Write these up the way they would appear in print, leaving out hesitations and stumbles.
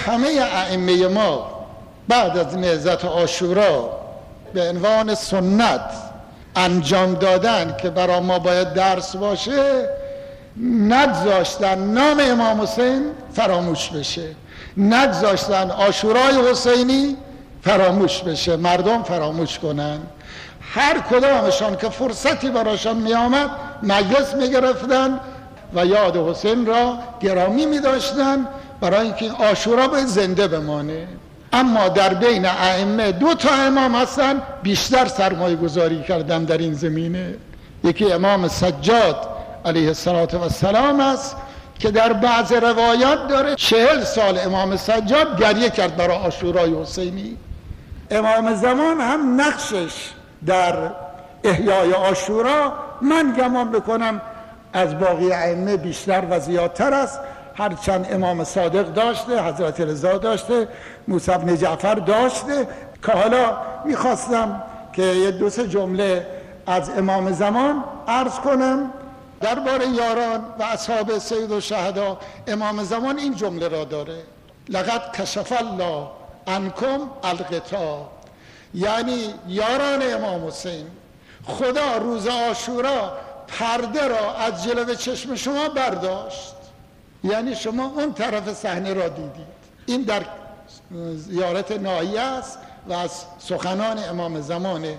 همه ائمه ما بعد از نهضت عاشورا به عنوان سنت انجام دادن که برای ما باید درس باشه، نگذاشتن نام امام حسین فراموش بشه، نگذاشتن عاشورای حسینی فراموش بشه، مردم فراموش کنن. هر کدامشان که فرصتی براشان می آمد مجلس می گرفتن و یاد حسین را گرامی می داشتن برای اینکه عاشورا به زنده بمانه. اما در بین ائمه 2 تا امام هستن بیشتر سرمایه گذاری کردن در این زمینه. یکی امام سجاد علیه السلام است که در بعض روایات داره 40 سال امام سجاد گریه کرد برای عاشورای حسینی. امام زمان هم نقشش در احیای عاشورا من گمان بکنم از باقی ائمه بیشتر و زیادتر است. هرچند امام صادق داشته، حضرت رضا داشته، موسی بن جعفر داشته، که حالا میخواستم که یه 2-3 جمله از امام زمان عرض کنم درباره یاران و اصحاب سید الشهدا. امام زمان این جمله را داره: لقد کشف الله عنکم الغطا، یعنی یاران امام حسین، خدا روز عاشورا پرده را از جلوه چشم شما برداشت، یعنی شما اون طرف صحنه را دیدید. این در زیارت ناحیه است و از سخنان امام زمانه.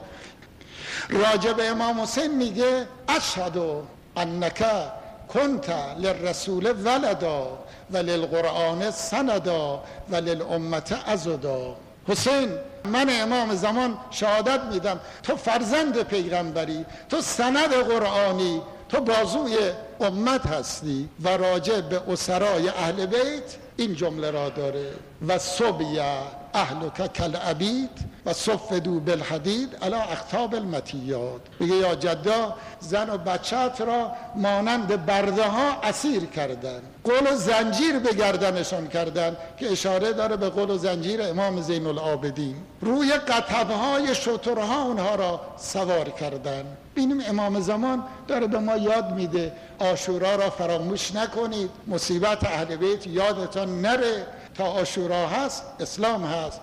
راجع به امام حسین میگه: اشهد انک کنت للرسول ولدا و للقرآن سندا و للامت عضدا. حسین، من امام زمان شهادت میدم تو فرزند پیغمبری، تو سند قرآنی، تو بازوی امت هستی. و راجع به اسرای اهل بیت این جمله را داره: و صبی اهلک کالعبید و صفدوا بالحدید علی اقطاب المطیات. میگه یا جدا، زن و بچت را مانند برده ها اسیر کردن، قل و زنجیر به گردنشان کردن، که اشاره داره به قل و زنجیر امام زین العابدین. روی قطبهای شترها اونها را سوار کردن. ببینیم امام زمان داره به ما یاد میده عاشورا را فراموش نکنید، مصیبت اهل بیت یادتان نره. تا عاشورا هست اسلام هست،